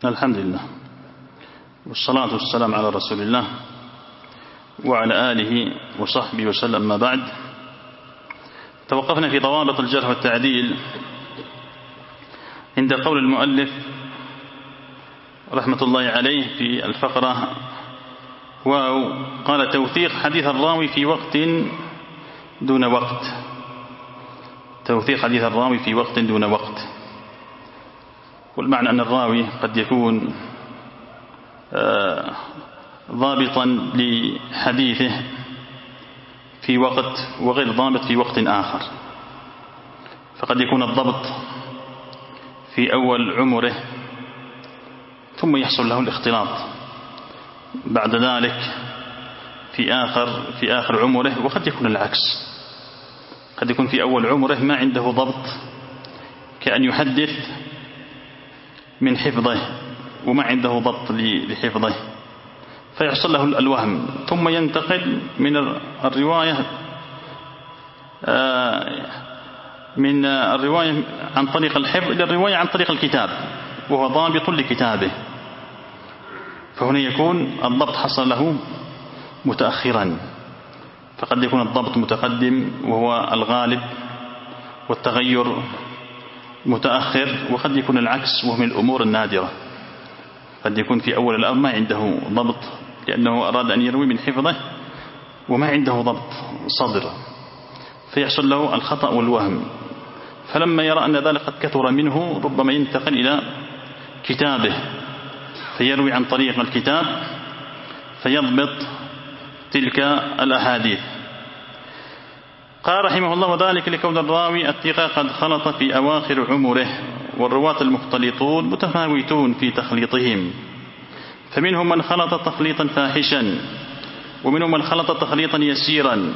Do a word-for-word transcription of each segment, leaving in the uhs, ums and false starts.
الحمد لله والصلاة والسلام على رسول الله وعلى آله وصحبه وسلم. ما بعد، توقفنا في ضوابط الجرح والتعديل عند قول المؤلف رحمة الله عليه في الفقرة واو، قال: توثيق حديث الراوي في وقت دون وقت. توثيق حديث الراوي في وقت دون وقت، والمعنى أن الراوي قد يكون ضابطا لحديثه في وقت وغير ضابط في وقت آخر. فقد يكون الضبط في أول عمره ثم يحصل له الاختلاط بعد ذلك في آخر في آخر عمره، وقد يكون العكس، قد يكون في أول عمره ما عنده ضبط، كأن يحدث من حفظه وما عنده ضبط لحفظه فيحصل له الوهم، ثم ينتقل من الرواية من الرواية عن طريق الحفظ إلى الرواية عن طريق الكتاب وهو ضابط لكتابه، فهنا يكون الضبط حصل له متأخرا. فقد يكون الضبط متقدم وهو الغالب والتغير متأخر، وقد يكون العكس وهو من الأمور النادرة. قد يكون في أول الأمر ما عنده ضبط لأنه أراد أن يروي من حفظه وما عنده ضبط صدر، فيحصل له الخطأ والوهم، فلما يرى أن ذلك قد كثر منه ربما ينتقل إلى كتابه فيروي عن طريق الكتاب فيضبط تلك الأحاديث. قال رحمه الله: وذلك لكون الراوي الثقة قد خلط في أواخر عمره، والرواة المختلطون متفاوتون في تخليطهم، فمنهم من خلط تخليطا فاحشا ومنهم من خلط تخليطا يسيرا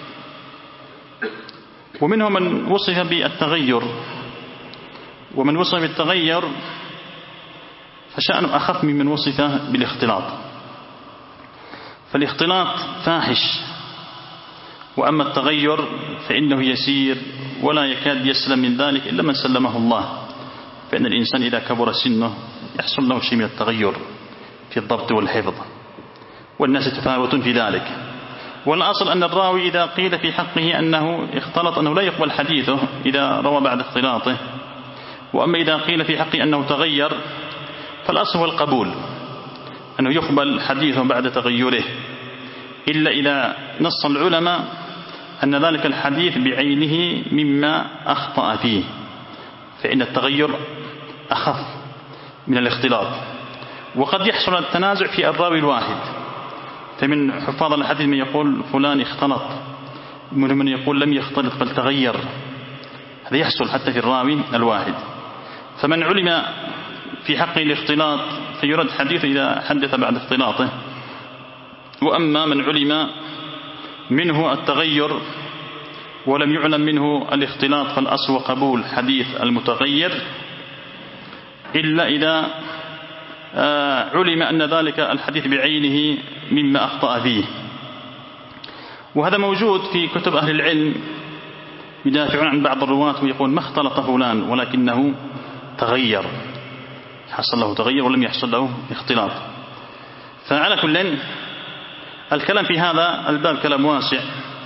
ومنهم من وصف بالتغير، ومن وصف بالتغير فشأنه أخف ممن وصف بالاختلاط. فالاختلاط فاحش، وأما التغير فإنه يسير ولا يكاد يسلم من ذلك إلا من سلمه الله، فإن الإنسان إذا كبر سنه يحصل له شيء من التغير في الضبط والحفظ، والناس يتفاوتون في ذلك. والأصل أن الراوي إذا قيل في حقه أنه اختلط أنه لا يقبل حديثه إذا روى بعد اختلاطه، وأما إذا قيل في حقه أنه تغير فالأصل هو القبول، أنه يقبل حديثه بعد تغيره، إلا إذا نص العلماء أن ذلك الحديث بعينه مما أخطأ فيه، فإن التغير أخف من الاختلاط. وقد يحصل التنازع في الراوي الواحد، فمن حفاظ الحديث من يقول فلان اختلط، ومن من يقول لم يختلط بل تغير، هذا يحصل حتى في الراوي الواحد. فمن علم في حقه الاختلاط فيرد حديثه إذا حدث بعد اختلاطه، وأما من علم منه التغير ولم يعلم منه الاختلاط فالأصل قبول حديث المتغير، إلا إذا علم أن ذلك الحديث بعينه مما أخطأ فيه. وهذا موجود في كتب أهل العلم، يدافعون عن بعض الرواة ويقول ما اختلط فلان ولكنه تغير، حصل له تغير ولم يحصل له اختلاط. فعلى كل الكلام في هذا الباب كلام واسع،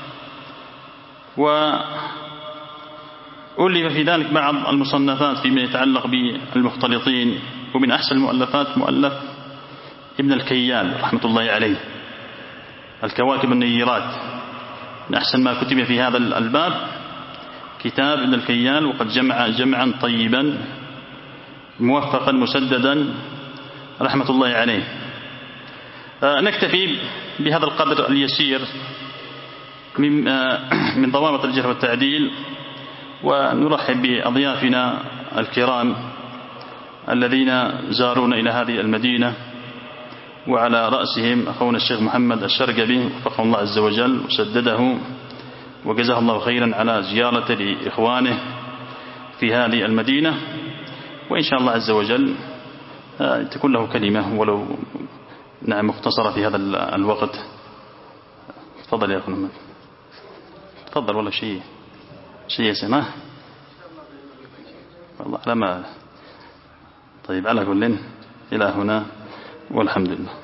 وألف في ذلك بعض المصنفات فيما يتعلق بالمختلطين، ومن أحسن المؤلفات مؤلف ابن الكيال رحمة الله عليه، الكواكب النيرات، من أحسن ما كتب في هذا الباب كتاب ابن الكيال، وقد جمع جمعا طيبا موفقا مسددا رحمة الله عليه. نكتفي بهذا القدر اليسير من من ضوابط الجرح والتعديل، ونرحب بأضيافنا الكرام الذين زارونا إلى هذه المدينة، وعلى رأسهم أخونا الشيخ محمد الشرقبي وفقه الله عز وجل وسدده وجزاه الله خيرا على زيارته لإخوانه في هذه المدينة، وإن شاء الله عز وجل تكون له كلمة ولو نعم مختصرة في هذا الوقت. تفضل يا أخونا محمد، تفضل. والله شيء شيء يسمع والله لما طيب على كل إلى هنا والحمد لله.